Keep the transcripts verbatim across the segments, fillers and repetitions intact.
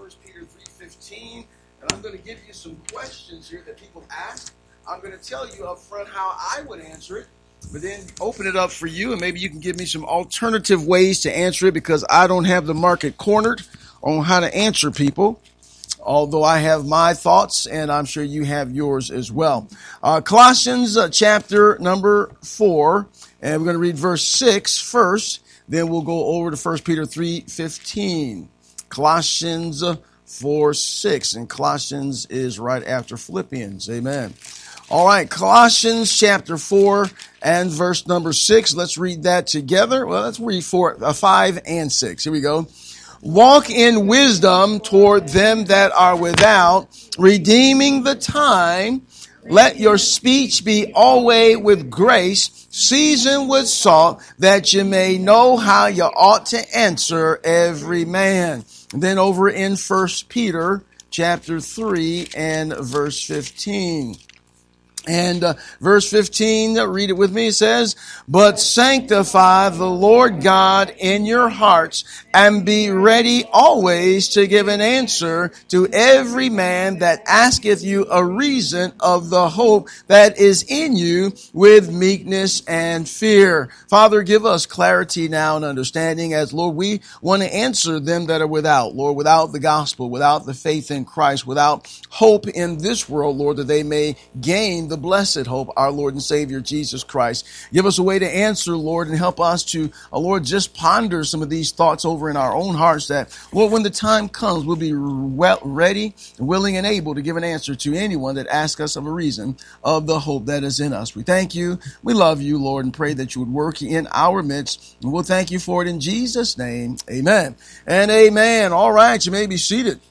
First Peter three fifteen, and I'm going to give you some questions here that people ask. I'm going to tell you up front how I would answer it, but then open it up for you, and maybe you can give me some alternative ways to answer it, because I don't have the market cornered on how to answer people, although I have my thoughts, and I'm sure you have yours as well. Uh, Colossians uh, chapter number four, and we're going to read verse six first, then we'll go over to First Peter three fifteen. Colossians four six, and Colossians is right after Philippians. Amen. All right, Colossians chapter four and verse number six. Let's read that together. Well, let's read four, uh, five and six. Here we go. Walk in wisdom toward them that are without, redeeming the time. Let your speech be always with grace, seasoned with salt, that you may know how you ought to answer every man. And then over in First Peter chapter three and verse fifteen. And uh, verse fifteen, read it with me, it says, but sanctify the Lord God in your hearts, and be ready always to give an answer to every man that asketh you a reason of the hope that is in you with meekness and fear. Father, give us clarity now and understanding, as, Lord, we want to answer them that are without, Lord, without the gospel, without the faith in Christ, without hope in this world, Lord, that they may gain the blessed hope, our Lord and Savior, Jesus Christ. Give us a way to answer, Lord, and help us to, uh, Lord, just ponder some of these thoughts over in our own hearts, that, Lord, when the time comes, we'll be well, ready, willing, and able to give an answer to anyone that asks us of a reason of the hope that is in us. We thank you. We love you, Lord, and pray that you would work in our midst. And we'll thank you for it in Jesus' name. Amen and amen. All right, you may be seated.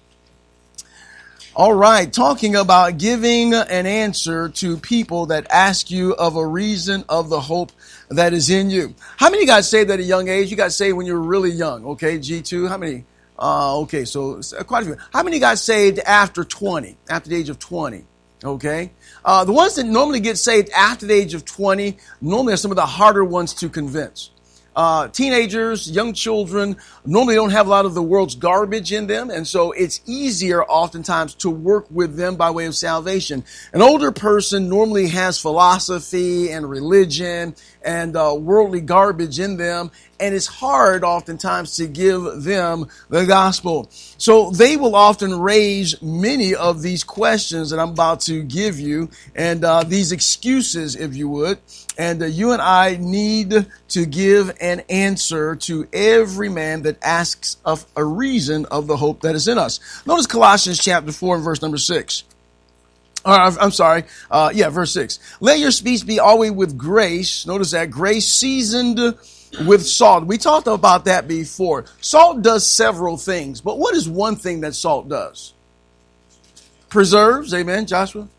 All right, talking about giving an answer to people that ask you of a reason of the hope that is in you. How many got saved at a young age? You got saved when you were really young, okay, G two? How many? Uh, okay, so quite a few. How many got saved after twenty, after the age of twenty? Okay. Uh, the ones that normally get saved after the age of twenty normally are some of the harder ones to convince. Uh, teenagers, young children normally don't have a lot of the world's garbage in them, and so it's easier oftentimes to work with them by way of salvation. An older person normally has philosophy and religion and uh, worldly garbage in them, and it's hard oftentimes to give them the gospel. So they will often raise many of these questions that I'm about to give you, and uh, these excuses, if you would. And uh, you and I need to give an answer to every man that asks of a reason of the hope that is in us. Notice Colossians chapter four and verse number six. Or, I'm sorry. Uh, yeah, verse six. Let your speech be always with grace. Notice that, grace seasoned with salt. We talked about that before. Salt does several things, but what is one thing that salt does? Preserves. Amen, Joshua?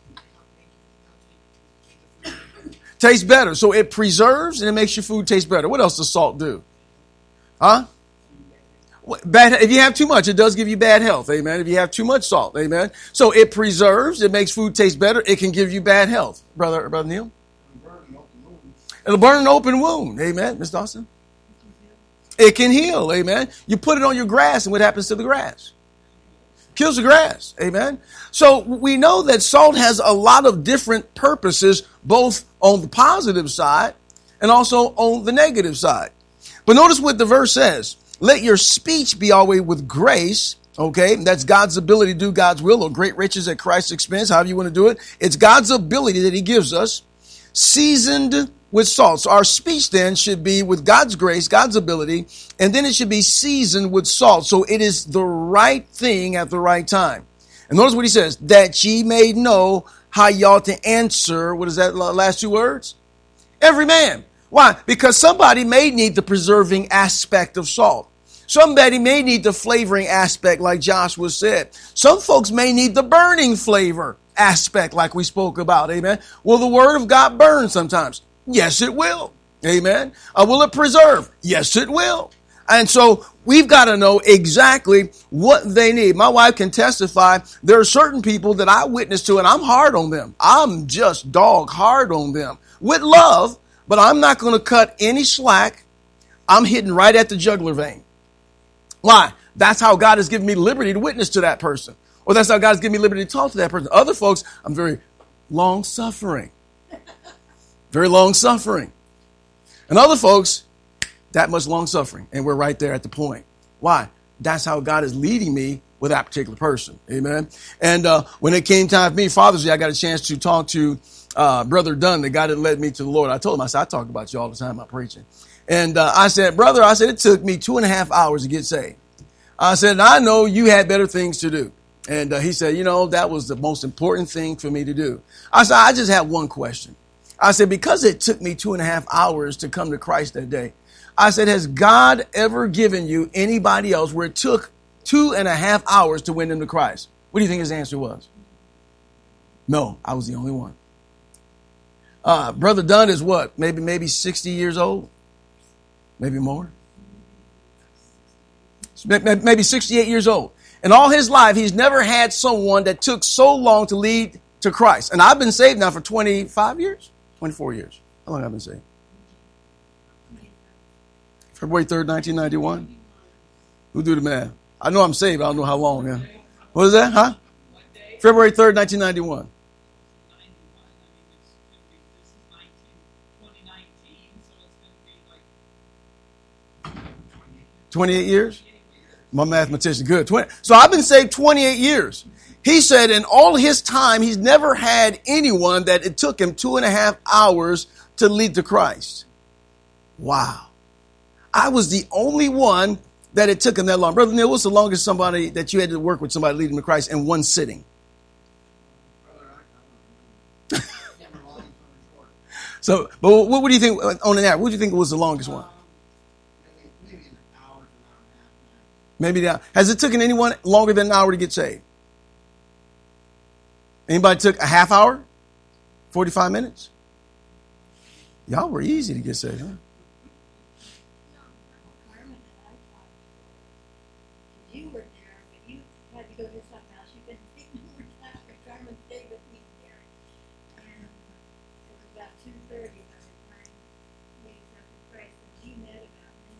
Tastes better. So it preserves and it makes your food taste better. What else does salt do? Huh? Bad, if you have too much, it does give you bad health. Amen. If you have too much salt. Amen. So it preserves. It makes food taste better. It can give you bad health. Brother, Brother Neil? It'll burn an open wound. Amen. Miss Dawson? It can heal. Amen. You put it on your grass, and what happens to the grass? Kills the grass. Amen. So we know that salt has a lot of different purposes, both on the positive side and also on the negative side. But notice what the verse says. Let your speech be always with grace. Okay, that's God's ability to do God's will, or great riches at Christ's expense, however you want to do it. It's God's ability that he gives us, seasoned with salt. So our speech then should be with God's grace, God's ability, and then it should be seasoned with salt. So it is the right thing at the right time. And notice what he says, that ye may know how you ought to answer. What is that last two words? Every man. Why? Because somebody may need the preserving aspect of salt. Somebody may need the flavoring aspect, like Joshua said. Some folks may need the burning flavor aspect, like we spoke about. Amen. Will the word of God burn sometimes? Yes, it will. Amen. Uh, will it preserve? Yes, it will. And so we've got to know exactly what they need. My wife can testify. There are certain people that I witness to, and I'm hard on them. I'm just dog hard on them with love, but I'm not going to cut any slack. I'm hitting right at the jugular vein. Why? that's how God has given me liberty to witness to that person. Or that's how God has given me liberty to talk to that person. Other folks, I'm very long suffering. Very long suffering. And other folks, that much long suffering. And we're right there at the point. Why? That's how God is leading me with that particular person. Amen. And uh, when it came time for me, Father's Day, I got a chance to talk to uh, Brother Dunn, the guy that led me to the Lord. I told him, I said, I talk about you all the time, I'm preaching. And uh, I said, brother, I said, it took me two and a half hours to get saved. I said, I know you had better things to do. And uh, he said, you know, that was the most important thing for me to do. I said, I just have one question. I said, because it took me two and a half hours to come to Christ that day. I said, has God ever given you anybody else where it took two and a half hours to win them to Christ? What do you think his answer was? No, I was the only one. Uh, Brother Dunn is what? Maybe, maybe sixty years old? Maybe more? Maybe sixty-eight years old. And all his life, he's never had someone that took so long to lead to Christ. And I've been saved now for twenty-five years, twenty-four years. How long have I been saved? February third, nineteen ninety-one. Who do the math? I know I'm saved. I don't know how long. Yeah. What is that? Huh? February third, nineteen ninety-one. twenty-eight years? My mathematician, good. twenty So I've been saved twenty-eight years. He said in all his time, he's never had anyone that it took him two and a half hours to lead to Christ. Wow. I was the only one that it took him that long. Brother Neil, what's the longest somebody that you had to work with somebody leading to Christ in one sitting? So, but what, what do you think on an average? What do you think was the longest one? Maybe that. Has it taken anyone longer than an hour to get saved? Anybody took a half hour? forty-five minutes? Y'all were easy to get saved, huh? You were there, but you had to go do something else. You couldn't take no more time. Carmen stayed with me there. And it was about two thirty by the time we accepted Christ, and she met about me.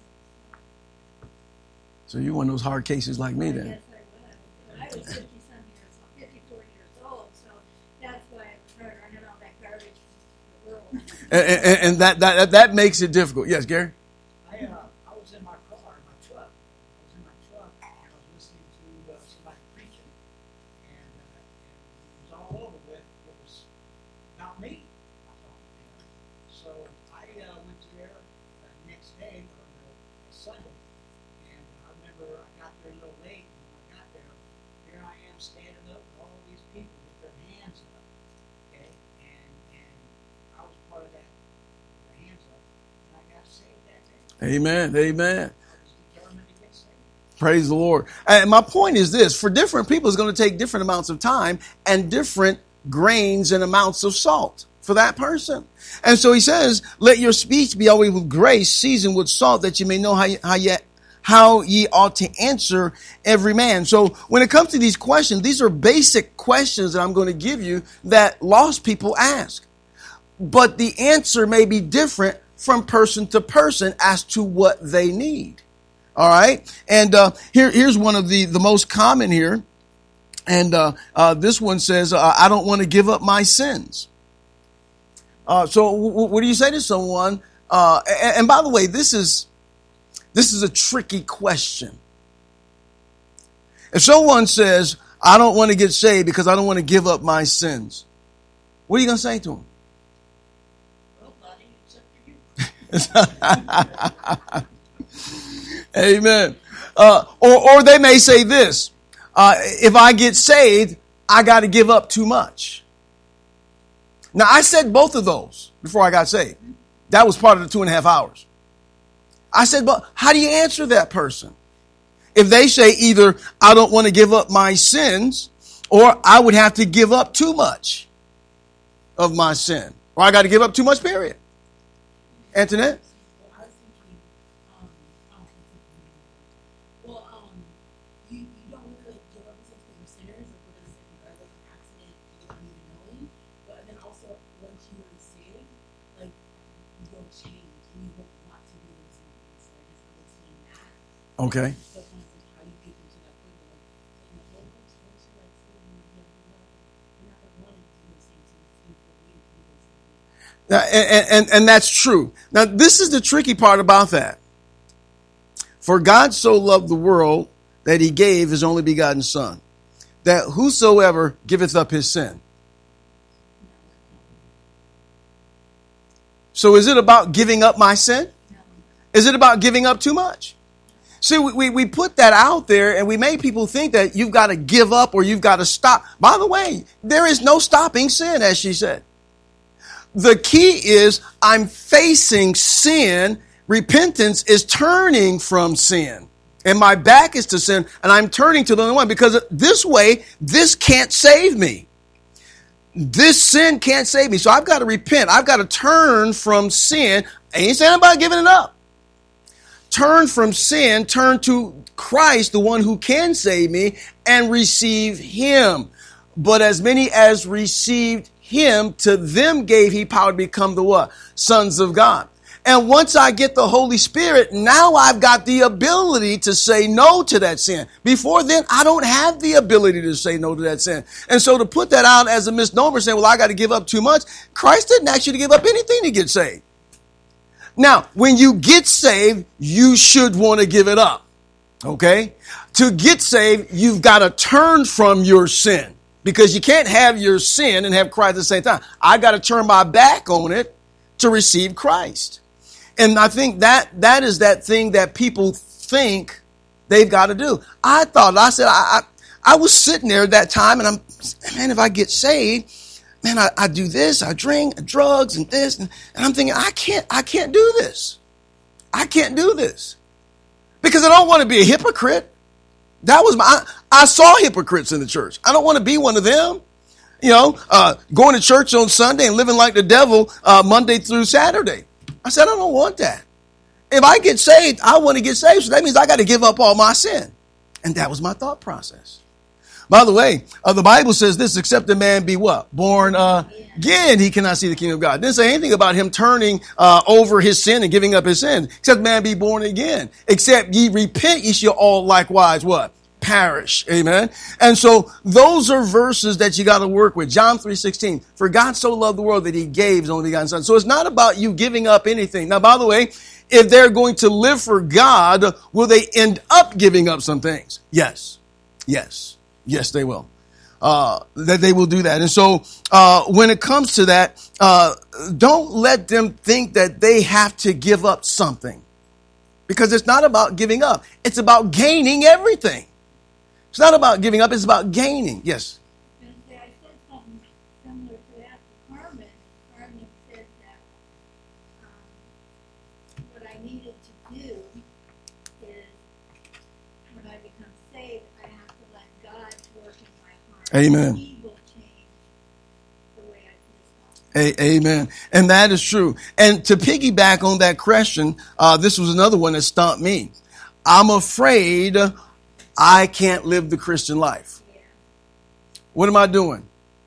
So you're one of those hard cases like me then. Yes, I was. But I was fifty-some years old, fifty-four years old, so that's why it was hard. I had all that garbage in the world. And, and, and that, that that makes it difficult. Yes, Gary? I, uh, I was in my car, in my truck. I was in my truck, and I was listening to uh, somebody preaching, and, uh, and it was all over with. It was about me, I thought. You know? So I uh, went there the next day, or the Sunday, and I remember I got there a little late, and when I got there, here I am standing up with all these people with their hands up, okay? And, and I was part of that, the hands up, and I got saved that day. Amen. Amen. I was determined to get saved. Praise the Lord. And my point is this. For different people, it's going to take different amounts of time and different grains and amounts of salt for that person. And so he says, let your speech be always with grace, seasoned with salt, that you may know how you, how you, how ye ought to answer every man. So when it comes to these questions, these are basic questions that I'm going to give you that lost people ask. But the answer may be different from person to person as to what they need. All right. And uh, here, here's one of the, the most common here. And uh, uh, this one says, uh, I don't want to give up my sins. Uh, so w- w- what do you say to someone? Uh, and, and by the way, this is this is a tricky question. If someone says, I don't want to get saved because I don't want to give up my sins, what are you going to say to them? Amen. Uh, or, or they may say this, uh, if I get saved, I got to give up too much. Now, I said both of those before I got saved. That was part of the two and a half hours. I said, but how do you answer that person? If they say either I don't want to give up my sins, or I would have to give up too much of my sin, or I got to give up too much, period. Antoinette? Well, I was thinking, um, um, well, um, you, you don't really give up the sins because you're sinners, or because if you are like an accident without even knowing. But then also, once you are saved, like, you will change and you won't want to do those things. So I guess I was saying that. Okay. So kind of like how you And, and, and that's true. Now, this is the tricky part about that. For God so loved the world that he gave his only begotten son, that whosoever giveth up his sin. So is it about giving up my sin? Is it about giving up too much? See, we, we, we put that out there and we make people think that you've got to give up or you've got to stop. By the way, there is no stopping sin, as she said. The key is I'm facing sin. Repentance is turning from sin. And my back is to sin and I'm turning to the only one, because this way, this can't save me. This sin can't save me. So I've got to repent. I've got to turn from sin. I ain't saying about giving it up. Turn from sin, turn to Christ, the one who can save me, and receive him. But as many as received him, to them gave he power to become the what? Sons of God. And once I get the Holy Spirit, now I've got the ability to say no to that sin. Before then, I don't have the ability to say no to that sin. And so to put that out as a misnomer, saying, well, I got to give up too much. Christ didn't ask you to give up anything to get saved. Now, when you get saved, you should want to give it up. Okay? To get saved, you've got to turn from your sin, because you can't have your sin and have Christ at the same time. I got to turn my back on it to receive Christ. And I think that that is that thing that people think they've got to do. I thought, I said, I, I, I was sitting there at that time and I'm, man, if I get saved, man, I, I do this, I drink drugs and this. And, and I'm thinking, I can't, I can't do this. I can't do this because I don't want to be a hypocrite. That was my, I, I saw hypocrites in the church. I don't want to be one of them. You know, uh, going to church on Sunday and living like the devil uh, Monday through Saturday. I said, I don't want that. If I get saved, I want to get saved. So that means I got to give up all my sin. And that was my thought process. By the way, uh, the Bible says this, except a man be what? Born uh, again, he cannot see the kingdom of God. It didn't say anything about him turning uh, over his sin and giving up his sin. Except man be born again. Except ye repent, ye shall all likewise what? Perish. Amen. And so those are verses that you got to work with. John three sixteen. For God so loved the world that he gave his only begotten son. So it's not about you giving up anything. Now, by the way, if they're going to live for God, will they end up giving up some things? Yes. Yes. Yes, they will. Uh, that they will do that. And so uh, when it comes to that, uh, don't let them think that they have to give up something, because it's not about giving up. It's about gaining everything. It's not about giving up. It's about gaining. Yes. And I said something similar to that to Carmen. Carmen said that um, what I needed to do is, when I become saved, I have to let God work in my heart. Amen. He will change the way I feel. A- amen. And that is true. And to piggyback on that question, uh, this was another one that stumped me. I'm afraid I can't live the Christian life. Yeah. What am I doing?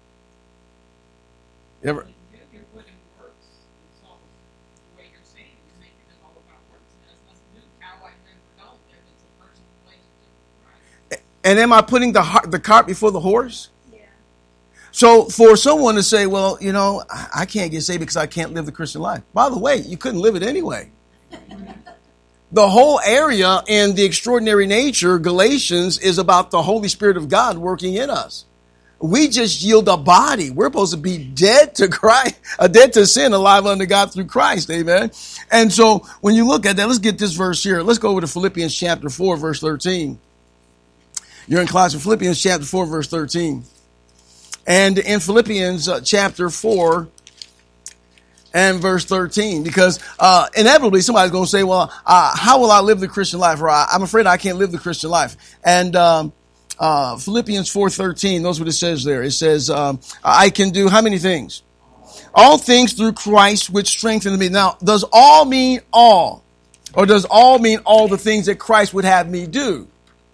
You ever? You're putting works. It's all the way you're saying. You're making it all about works. It has nothing to do with how I live or don't live. It's a personal relationship with Christ. And am I putting the heart, the cart before the horse? Yeah. So for someone to say, well, you know, I I can't get saved because I can't live the Christian life. By the way, you couldn't live it anyway. The whole area in the extraordinary nature, Galatians, is about the Holy Spirit of God working in us. We just yield a body. We're supposed to be dead to Christ, uh, dead to sin, alive unto God through Christ. Amen. And so when you look at that, let's get this verse here. Let's go over to Philippians chapter four, verse thirteen. You're in class in Philippians chapter four, verse thirteen. And in Philippians uh, chapter four, and verse thirteen, because uh, inevitably somebody's going to say, well, uh, how will I live the Christian life? Or I'm afraid I can't live the Christian life. And um, uh, Philippians four thirteen, knows what it says there. It says, um, I can do how many things? All things through Christ, which strengthened me. Now, does all mean all? Or does all mean all the things that Christ would have me do?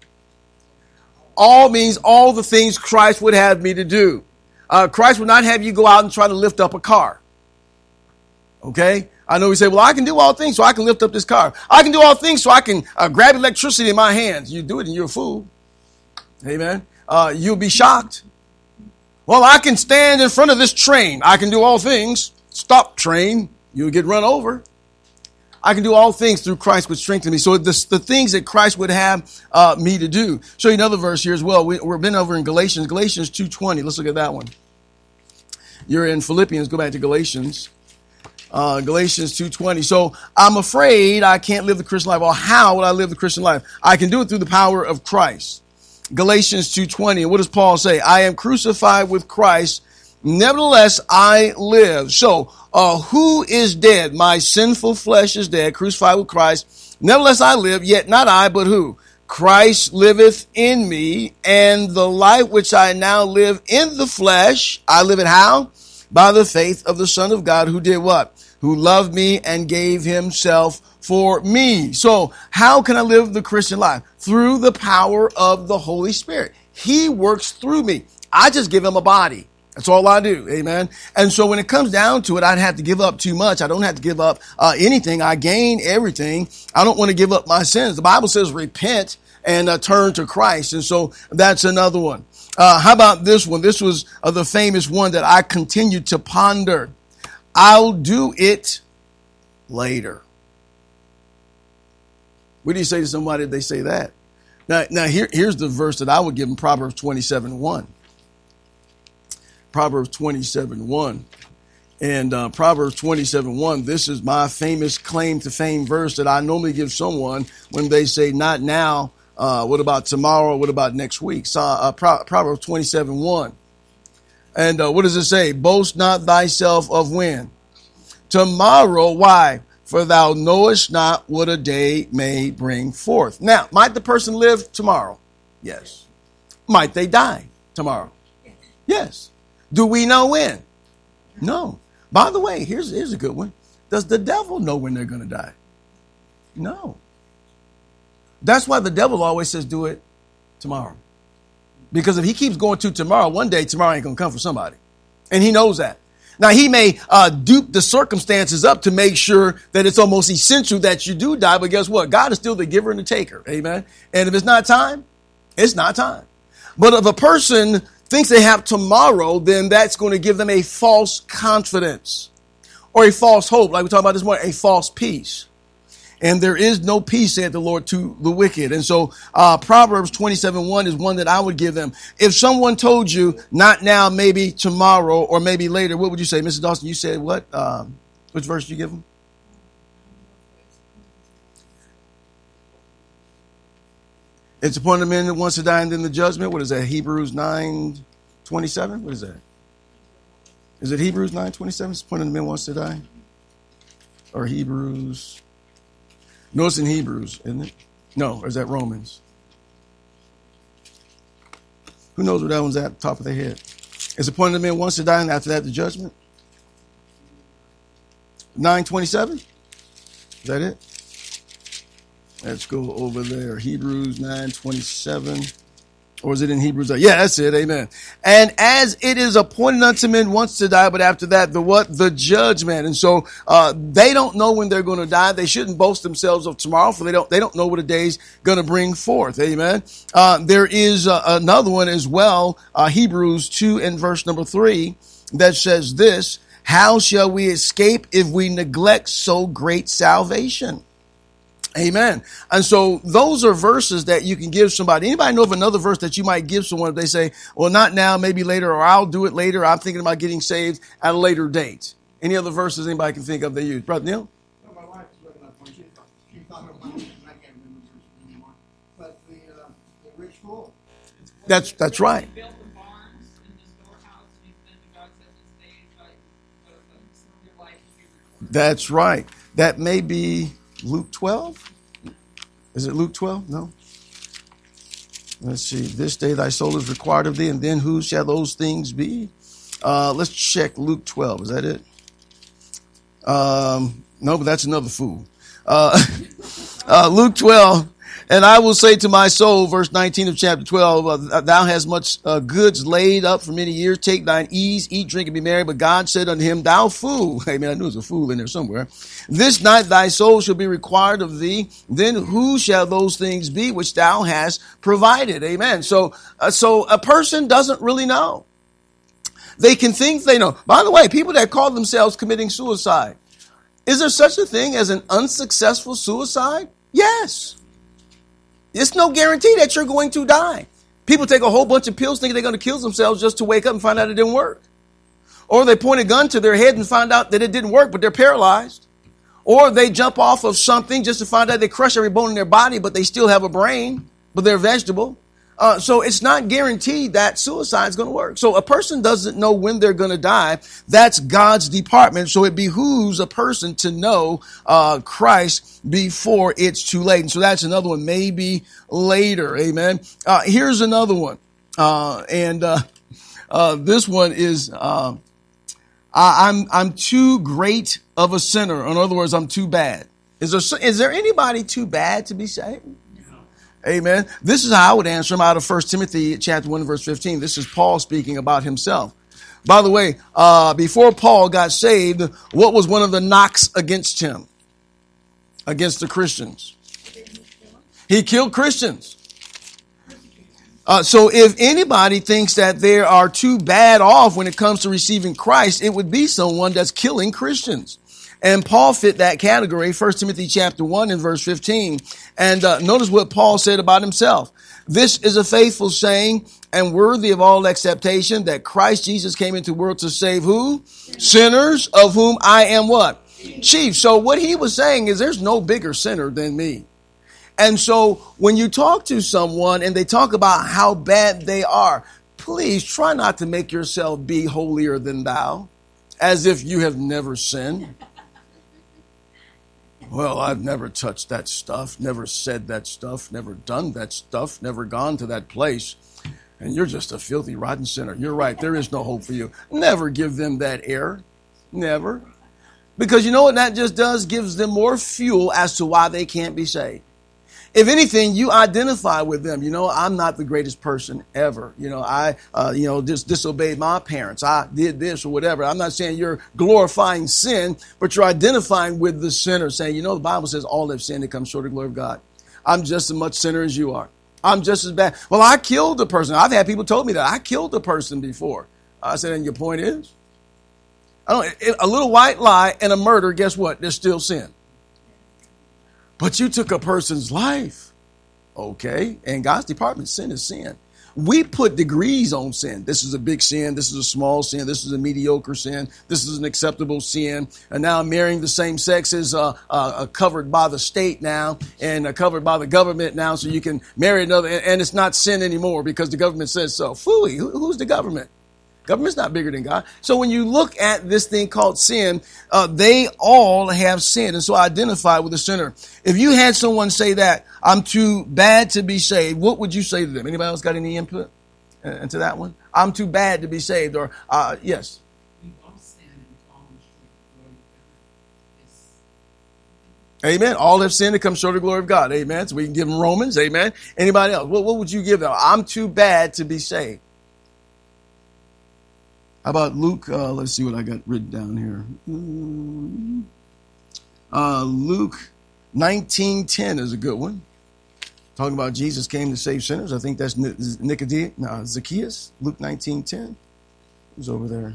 All means all the things Christ would have me to do. Uh, Christ would not have you go out and try to lift up a car. Okay. I know we say, well, I can do all things so I can lift up this car. I can do all things so I can uh, grab electricity in my hands. You do it and you're a fool. Amen. Uh, you'll be shocked. Well, I can stand in front of this train. I can do all things. stop train, you'll get run over. I can do all things through Christ which strengthens me. So the, the things that Christ would have uh, me to do. Show you another verse here as well. We, we've been over in Galatians, Galatians two twenty. Let's look at that one. You're in Philippians. Go back to Galatians. Uh, Galatians two twenty. So I'm afraid I can't live the Christian life. Or how would I live the Christian life? I can do it through the power of Christ. Galatians two twenty. And what does Paul say? I am crucified with Christ. Nevertheless, I live. So, uh, who is dead? My sinful flesh is dead, crucified with Christ. Nevertheless, I live, yet not I, but who? Christ liveth in me, and the life which I now live in the flesh, I live it how? By the faith of the Son of God, who did what? Who loved me and gave himself for me. So, how can I live the Christian life? Through the power of the Holy Spirit. He works through me. I just give him a body. That's all I do. Amen. And so when it comes down to it, I'd have to give up too much. I don't have to give up uh, anything. I gain everything. I don't want to give up my sins. The Bible says repent and uh, turn to Christ. And so that's another one. Uh, how about this one? This was uh, the famous one that I continued to ponder. I'll do it later. What do you say to somebody if they say that? Now, now here, here's the verse that I would give them, Proverbs twenty-seven one. Proverbs twenty-seven one. And uh, Proverbs twenty-seven one, this is my famous claim to fame verse that I normally give someone when they say, not now, uh, what about tomorrow, what about next week? So, uh, Pro- Proverbs twenty-seven one. And uh, what does it say? Boast not thyself of when? Tomorrow. Why? For thou knowest not what a day may bring forth. Now, might the person live tomorrow? Yes. Might they die tomorrow? Yes. Do we know when? No. By the way, here's, here's a good one. Does the devil know when they're going to die? No. That's why the devil always says, do it tomorrow. Because if he keeps going to tomorrow, one day tomorrow ain't going to come for somebody. And he knows that. Now, he may uh, dupe the circumstances up to make sure that it's almost essential that you do die. But guess what? God is still the giver and the taker. Amen. And if it's not time, it's not time. But if a person thinks they have tomorrow, then that's going to give them a false confidence or a false hope. Like we talked about this morning, a false peace. And there is no peace, said the Lord, to the wicked. And so uh, Proverbs twenty-seven one is one that I would give them. If someone told you, not now, maybe tomorrow, or maybe later, what would you say? Missus Dawson, you said what? Um, which verse did you give them? It's upon the man that wants to die and then the judgment. What is that? Hebrews nine twenty-seven? What is that? Is it Hebrews nine twenty-seven? It's upon the man that wants to die? Or Hebrews? No, it's in Hebrews, isn't it? No, or is that Romans? Who knows where that one's at? Top of their head. It's upon the man that wants to die and after that the judgment? nine twenty-seven? Is that it? Let's go over there. Hebrews nine twenty-seven. Or is it in Hebrews? Yeah, that's it. Amen. And as it is appointed unto men once to die, but after that, the what? The judgment. And so, uh, they don't know when they're going to die. They shouldn't boast themselves of tomorrow, for they don't, they don't know what a day's going to bring forth. Amen. Uh, there is uh, another one as well, uh, Hebrews two and verse number three, that says this: how shall we escape if we neglect so great salvation? Amen. And so those are verses that you can give somebody. Anybody know of another verse that you might give someone if they say, well, not now, maybe later, or I'll do it later. I'm thinking about getting saved at a later date. Any other verses anybody can think of they use? Brother Neil? No, my wife was looking up one. She, she thought of mine, and I can't remember the verses anymore. But the, uh, the rich fool. That's, that's right. He built the barns in the storehouse, and he said to God, said this day, like, your life will be recorded. That's right. That may be Luke twelve? Is it Luke twelve? No. Let's see. This day thy soul is required of thee, and then who shall those things be? Uh, let's check Luke twelve. Is that it? Um, no, but that's another fool. Uh, uh, Luke twelve. And I will say to my soul, verse nineteen of chapter twelve, uh, thou hast much uh, goods laid up for many years. Take thine ease, eat, drink, and be merry. But God said unto him, thou fool. Hey, man, I knew there was a fool in there somewhere. This night thy soul shall be required of thee. Then who shall those things be which thou hast provided? Amen. So, uh, so a person doesn't really know. They can think they know. By the way, people that call themselves committing suicide, is there such a thing as an unsuccessful suicide? Yes. It's no guarantee that you're going to die. People take a whole bunch of pills thinking they're going to kill themselves just to wake up and find out it didn't work. Or they point a gun to their head and find out that it didn't work, but they're paralyzed. Or they jump off of something just to find out they crush every bone in their body, but they still have a brain, but they're vegetable. Uh, so it's not guaranteed that suicide is going to work. So a person doesn't know when they're going to die. That's God's department. So it behooves a person to know uh, Christ before it's too late. And so that's another one, maybe later. Amen. Uh, here's another one. Uh, and uh, uh, this one is uh, I, I'm I'm too great of a sinner. In other words, I'm too bad. Is there is there anybody too bad to be saved? Amen. This is how I would answer him out of First Timothy chapter one, verse fifteen. This is Paul speaking about himself. By the way, uh, before Paul got saved, what was one of the knocks against him? Against the Christians? He killed Christians. Uh, so if anybody thinks that they are too bad off when it comes to receiving Christ, it would be someone that's killing Christians. And Paul fit that category, First Timothy chapter one and verse fifteen. And uh, notice what Paul said about himself. This is a faithful saying and worthy of all acceptation that Christ Jesus came into the world to save who? Sinners, of whom I am what? Chief. So what he was saying is there's no bigger sinner than me. And so when you talk to someone and they talk about how bad they are, please try not to make yourself be holier than thou, as if you have never sinned. Well, I've never touched that stuff, never said that stuff, never done that stuff, never gone to that place. And you're just a filthy, rotten sinner. You're right. There is no hope for you. Never give them that air. Never. Because you know what that just does? Gives them more fuel as to why they can't be saved. If anything, you identify with them. You know, I'm not the greatest person ever. You know, I, uh, you know, just disobeyed my parents. I did this or whatever. I'm not saying you're glorifying sin, but you're identifying with the sinner, saying, you know, the Bible says all have sinned and come short of the glory of God. I'm just as much sinner as you are. I'm just as bad. Well, I killed a person. I've had people told me that I killed a person before. I said, and your point is? I don't, a little white lie and a murder, guess what? There's still sin. But you took a person's life. Okay. And God's department, sin is sin. We put degrees on sin. This is a big sin. This is a small sin. This is a mediocre sin. This is an acceptable sin. And now marrying the same sex is uh, uh, covered by the state now and uh, covered by the government now. So you can marry another. And it's not sin anymore because the government says so. Phooey. Who, who's the government? Government's not bigger than God. So when you look at this thing called sin, uh, they all have sinned. And so identify with the sinner. If you had someone say that, I'm too bad to be saved, what would you say to them? Anybody else got any input into that one? I'm too bad to be saved. Or, uh, yes. We've all sinned and fallen short of the glory of God. Amen. All have sinned and come short of the glory of God. Amen. So we can give them Romans. Amen. Anybody else? What, what would you give them? I'm too bad to be saved. How about Luke? Uh, let's see what I got written down here. Uh, Luke nineteen ten is a good one. Talking about Jesus came to save sinners. I think that's Nicodemus, no, Zacchaeus. Luke nineteen ten. Who's over there?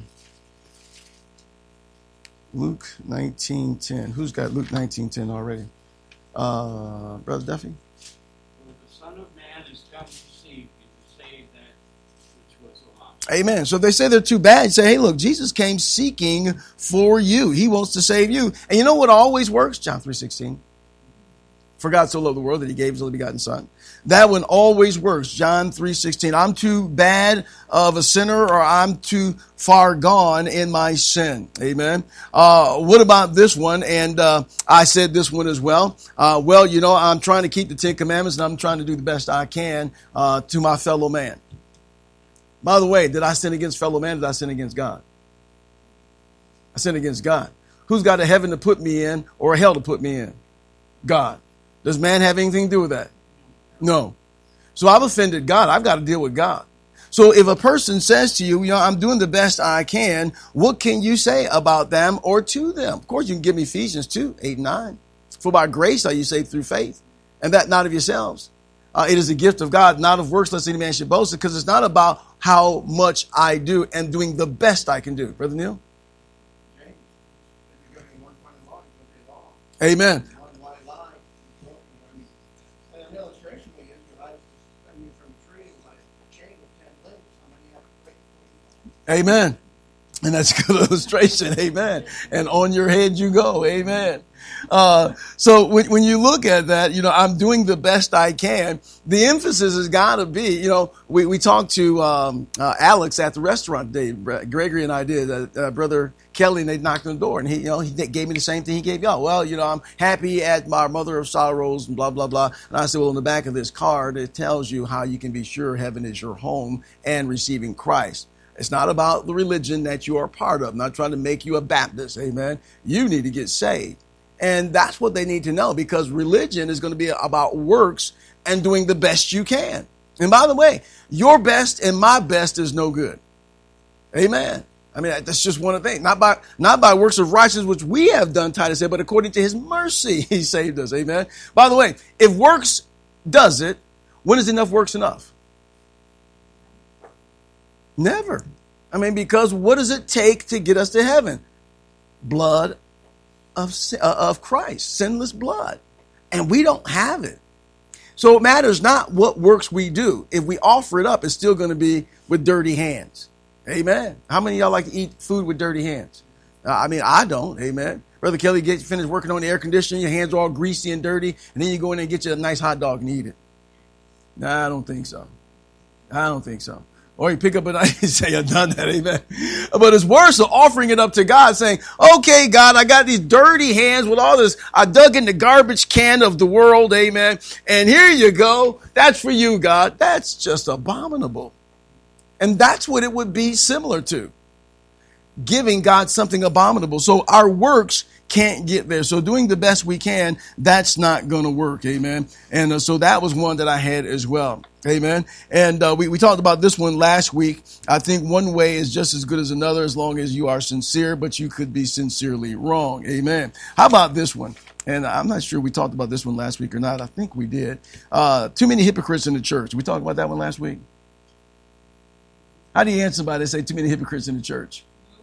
Luke nineteen ten. Who's got Luke nineteen ten already? Uh, Brother Duffy? Well, the Son of Man is come to seek and to save that which was lost. Amen. So if they say they're too bad, you say, hey, look, Jesus came seeking for you. He wants to save you. And you know what always works? John three sixteen. For God so loved the world that he gave his only begotten son. That one always works. John three sixteen. I'm too bad of a sinner, or I'm too far gone in my sin. Amen. Uh, what about this one? And uh, I said this one as well. Uh, well, you know, I'm trying to keep the Ten Commandments, and I'm trying to do the best I can uh, to my fellow man. By the way, did I sin against fellow man? Or did I sin against God? I sinned against God. Who's got a heaven to put me in or a hell to put me in? God. Does man have anything to do with that? No. So I've offended God. I've got to deal with God. So if a person says to you, you know, I'm doing the best I can, what can you say about them or to them? Of course, you can give me Ephesians two, eight, and nine. For by grace are you saved through faith, and that not of yourselves. Uh, it is a gift of God, not of works, lest any man should boast, because it's not about how much I do and doing the best I can do. Brother Neil? Okay? If you're going to be one point of law, you're going to be law. Amen. One white lie. you know, I mean, and an illustration we use, your life is suspended from a tree like a chain with ten links. How many have to break before you fall? Amen. And that's a good illustration. Amen. And on your head you go. Amen. Uh, so when, when you look at that, you know, I'm doing the best I can. The emphasis has got to be, you know, we, we talked to um, uh, Alex at the restaurant today. Gregory and I did. Uh, uh, Brother Kelly, and they knocked on the door, and he, you know, he gave me the same thing he gave y'all. Well, you know, I'm happy at my Mother of Sorrows and blah, blah, blah. And I said, well, in the back of this card, it tells you how you can be sure heaven is your home and receiving Christ. It's not about the religion that you are part of. I'm not trying to make you a Baptist. Amen. You need to get saved. And that's what they need to know, because religion is going to be about works and doing the best you can. And by the way, your best and my best is no good. Amen. I mean, that's just one of the things. Not by, not by works of righteousness, which we have done, Titus said, but according to his mercy, he saved us. Amen. By the way, if works does it, when is enough works enough? Never. I mean, because what does it take to get us to heaven? Blood of, of Christ, sinless blood. And we don't have it. So it matters not what works we do. If we offer it up, it's still going to be with dirty hands. Amen. How many of y'all like to eat food with dirty hands? Uh, I mean, I don't. Amen. Brother Kelly gets finished working on the air conditioning. Your hands are all greasy and dirty. And then you go in there and get you a nice hot dog and eat it. No, I don't think so. I don't think so. Or you pick up and I say, I've done that, amen. But it's worse than offering it up to God, saying, okay, God, I got these dirty hands with all this. I dug in the garbage can of the world, amen. And here you go. That's for you, God. That's just abominable. And that's what it would be similar to. Giving God something abominable. So our works can't get there. So doing the best we can, that's not going to work. Amen. And uh, so that was one that I had as well. Amen. And uh, we, we talked about this one last week. I think one way is just as good as another as long as you are sincere, but you could be sincerely wrong. Amen. How about this one? And I'm not sure we talked about this one last week or not. I think we did. Uh, too many hypocrites in the church. We talked about that one last week. How do you answer somebody that say too many hypocrites in the church?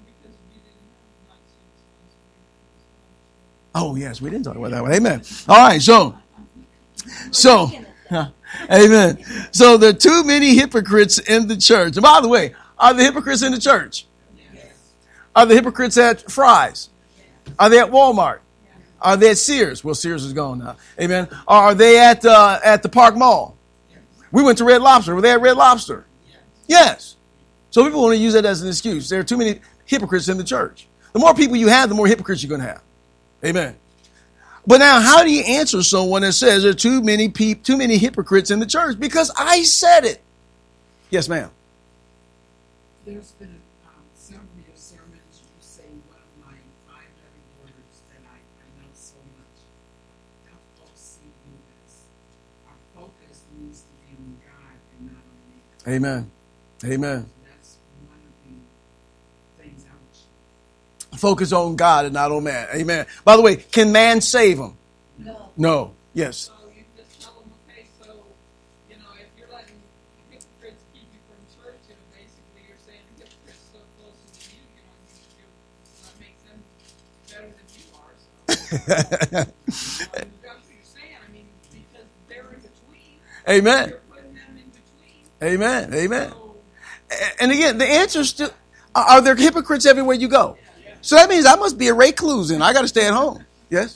Oh, yes, we didn't talk about that one. Amen. All right, so, so, amen. So there are too many hypocrites in the church. And by the way, are the hypocrites in the church? Yes. Are the hypocrites at Fry's? Yes. Are they at Walmart? Yes. Are they at Sears? Well, Sears is gone now. Amen. Are they at uh, at the Park Mall? Yes. We went to Red Lobster. Were they at Red Lobster? Yes. Yes. So people want to use that as an excuse. There are too many hypocrites in the church. The more people you have, the more hypocrites you're going to have. Amen. But now, how do you answer someone that says there are too many people, too many hypocrites in the church? Because I said it. Yes, ma'am. There's been um, several of your sermons. You say one of my five dirty words that I, I know so much. F O C U S. Our focus needs to be on God and not on man. Amen. Amen. That's one of the things I would share. Focus on God and not on man. Amen. By the way, can man save him? No. No. Yes. So you just tell them, okay, so, you know, if you're letting hypocrites keep you from church, you know, basically you're saying hypocrites so close to you, you know, you, you, that makes them better than you are. So, um, that's what you're saying. I mean, because they're in between. Amen. You're putting them in between. Amen. Amen. So, And again, the answer is still, are there hypocrites everywhere you go? So that means I must be a recluse and I got to stay at home. Yes?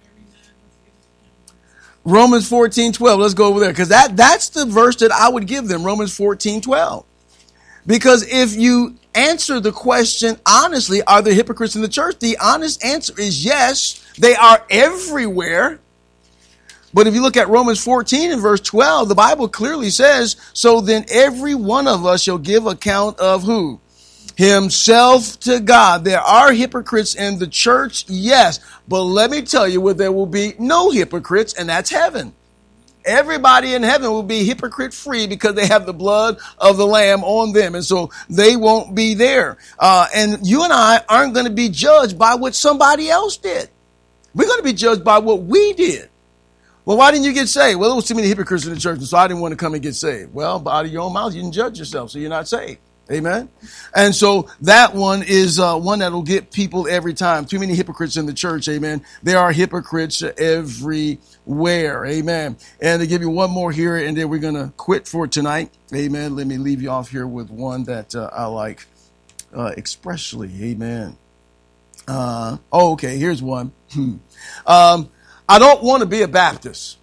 Romans fourteen twelve. Let's go over there. Because that, that's the verse that I would give them. Romans fourteen twelve. Because if you answer the question honestly, are there hypocrites in the church? The honest answer is yes. They are everywhere. But if you look at Romans fourteen and verse twelve, the Bible clearly says, so then every one of us shall give account of who? Himself to God. There are hypocrites in the church, yes. But let me tell you where there will be no hypocrites, and that's heaven. Everybody in heaven will be hypocrite free because they have the blood of the Lamb on them. And so they won't be there. Uh, and you and I aren't going to be judged by what somebody else did. We're going to be judged by what we did. Well, why didn't you get saved? Well, there was too many hypocrites in the church, and so I didn't want to come and get saved. Well, but out of your own mouth, you didn't judge yourself, so you're not saved. Amen. And so that one is uh, one that will get people every time. Too many hypocrites in the church. Amen. There are hypocrites everywhere. Amen. And to give you one more here, and then we're going to quit for tonight. Amen. Let me leave you off here with one that uh, I like uh, expressly. Amen. Uh, oh, okay. Here's one. um, I don't want to be a Baptist.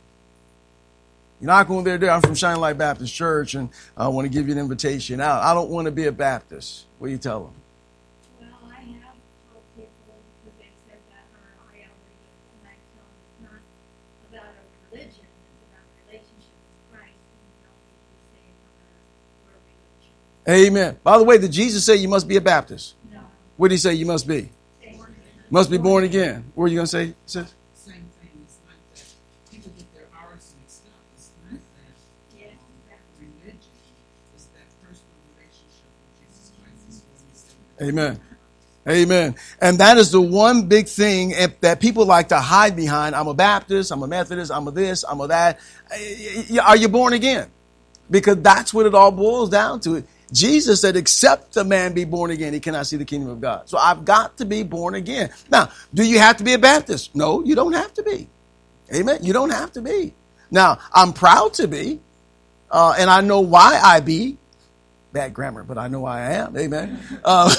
You're not going there, there. I'm from Shining Light Baptist Church, and I want to give you an invitation out. I don't want to be a Baptist. What do you tell them? Well, I have told people because they said that, or I already did, and I tell them it's not about a religion, it's about a relationship with Christ, and you don't need to be saved no matter where we go to church. Amen. By the way, did Jesus say you must be a Baptist? No. What did he say you must be? Must be born again. What were you going to say, sis? Same thing. It's not that people get their R's mixed up. It's not that Yes, um, exactly. religion. It's that personal relationship with Jesus Christ. Is what he said. Amen. Amen. And that is the one big thing that people like to hide behind. I'm a Baptist. I'm a Methodist. I'm a this. I'm a that. Are you born again? Because that's what it all boils down to. Jesus said, except a man be born again, he cannot see the kingdom of God. So I've got to be born again. Now, do you have to be a Baptist? No, you don't have to be. Amen. You don't have to be. Now, I'm proud to be, uh, and I know why I be. Bad grammar, but I know why I am. Amen. Uh,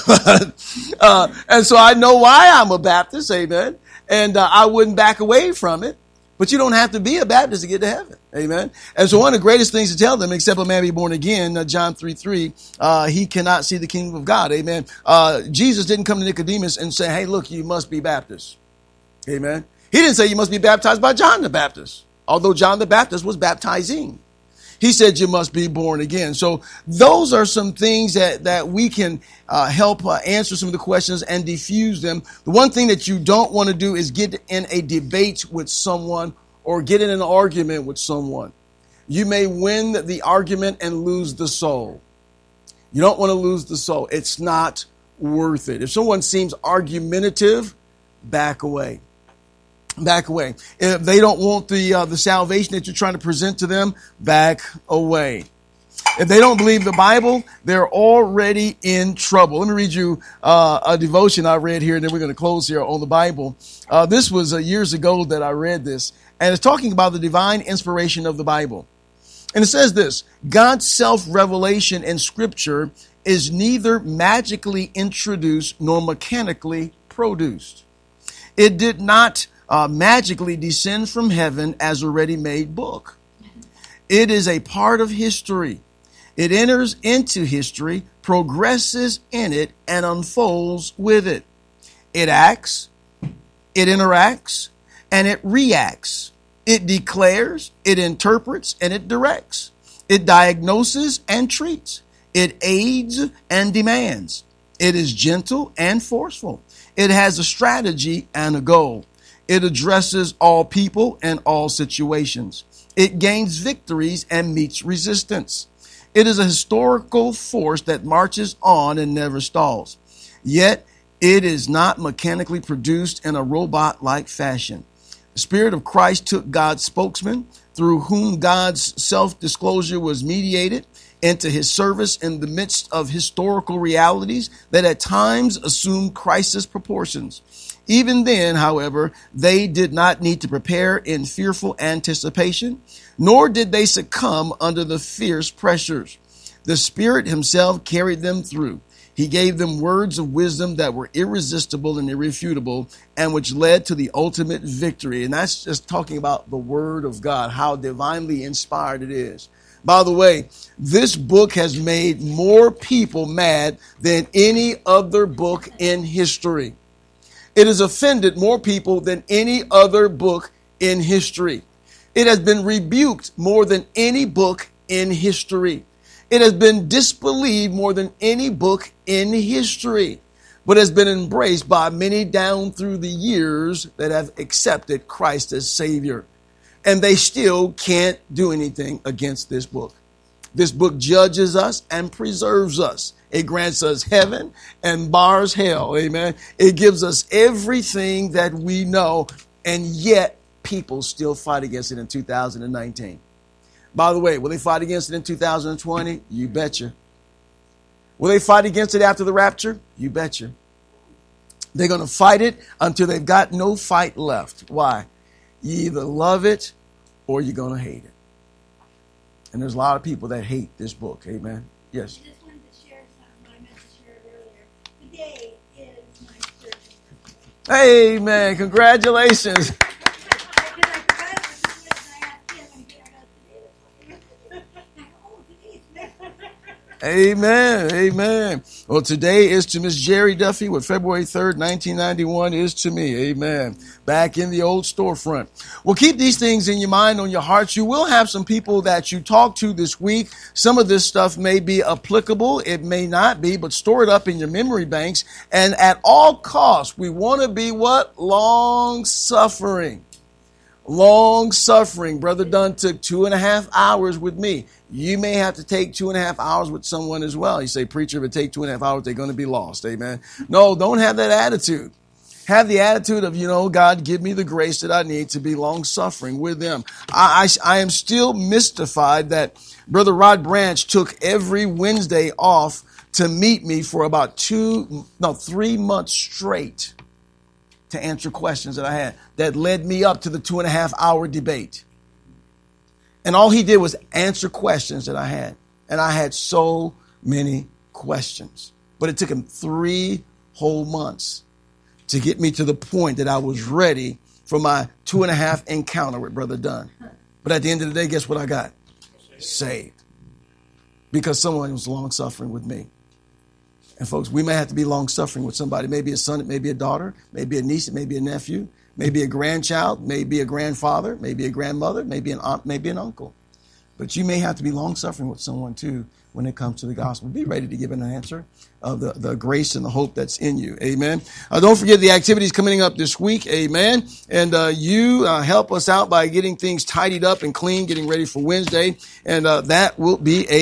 uh, and so I know why I'm a Baptist. Amen. And uh, I wouldn't back away from it. But you don't have to be a Baptist to get to heaven. Amen. And so one of the greatest things to tell them, except a man be born again, uh, John three three, uh, he cannot see the kingdom of God. Amen. Uh, Jesus didn't come to Nicodemus and say, hey, look, you must be Baptist. Amen. He didn't say you must be baptized by John the Baptist, although John the Baptist was baptizing. He said you must be born again. So those are some things that, that we can uh, help uh, answer some of the questions and diffuse them. The one thing that you don't want to do is get in a debate with someone or get in an argument with someone. You may win the argument and lose the soul. You don't want to lose the soul. It's not worth it. If someone seems argumentative, back away. Back away. If they don't want the uh, the salvation that you're trying to present to them, back away. If they don't believe the Bible, they're already in trouble. Let me read you uh, a devotion I read here, and then we're going to close here on the Bible. Uh, this was uh, years ago that I read this, and it's talking about the divine inspiration of the Bible. And it says this: God's self-revelation in Scripture is neither magically introduced nor mechanically produced. It did not Uh, magically descend from heaven as a ready-made book. It is a part of history. It enters into history, progresses in it, and unfolds with it. It acts, it interacts, and it reacts. It declares, it interprets, and it directs. It diagnoses and treats. It aids and demands. It is gentle and forceful. It has a strategy and a goal. It addresses all people and all situations. It gains victories and meets resistance. It is a historical force that marches on and never stalls. Yet it is not mechanically produced in a robot-like fashion. The Spirit of Christ took God's spokesman, through whom God's self-disclosure was mediated, into his service in the midst of historical realities that at times assumed crisis proportions. Even then, however, they did not need to prepare in fearful anticipation, nor did they succumb under the fierce pressures. The Spirit himself carried them through. He gave them words of wisdom that were irresistible and irrefutable, and which led to the ultimate victory. And that's just talking about the Word of God, how divinely inspired it is. By the way, this book has made more people mad than any other book in history. It has offended more people than any other book in history. It has been rebuked more than any book in history. It has been disbelieved more than any book in history, but has been embraced by many down through the years that have accepted Christ as Savior. And they still can't do anything against this book. This book judges us and preserves us. It grants us heaven and bars hell. Amen. It gives us everything that we know, and yet people still fight against it in two thousand nineteen. By the way, will they fight against it in two thousand twenty? You betcha. Will they fight against it after the rapture? You betcha. They're going to fight it until they've got no fight left. Why? You either love it or you're going to hate it. And there's a lot of people that hate this book. Amen. Yes. I just wanted to share something my message shared earlier. Today is my spiritual birthday. Amen. Congratulations. Amen. Amen. Well, today is to Miss Jerry Duffy what February third, nineteen ninety-one is to me. Amen. Back in the old storefront. Well, keep these things in your mind, on your hearts. You will have some people that you talk to this week. Some of this stuff may be applicable. It may not be, but store it up in your memory banks. And at all costs, we want to be what? Long suffering. Long suffering. Brother Dunn took two and a half hours with me. You may have to take two and a half hours with someone as well. You say, preacher, if it takes two and a half hours, they're going to be lost. Amen. No, don't have that attitude. Have the attitude of, you know, God, give me the grace that I need to be long suffering with them. I, I, I am still mystified that Brother Rod Branch took every Wednesday off to meet me for about two, no, three months straight to answer questions that I had that led me up to the two and a half hour debate. And all he did was answer questions that I had. And I had so many questions. But it took him three whole months to get me to the point that I was ready for my two and a half encounter with Brother Dunn. But at the end of the day, guess what I got? Saved. Because someone was long suffering with me. And folks, we may have to be long suffering with somebody. Maybe a son, it may be a daughter, maybe a niece, it may be a nephew, maybe a grandchild, maybe a grandfather, maybe a grandmother, maybe an aunt, maybe an uncle. But you may have to be long suffering with someone too when it comes to the gospel. Be ready to give an answer of the, the grace and the hope that's in you. Amen. Uh, don't forget the activities coming up this week. Amen. And uh, you uh, help us out by getting things tidied up and clean, getting ready for Wednesday. And uh, that will be a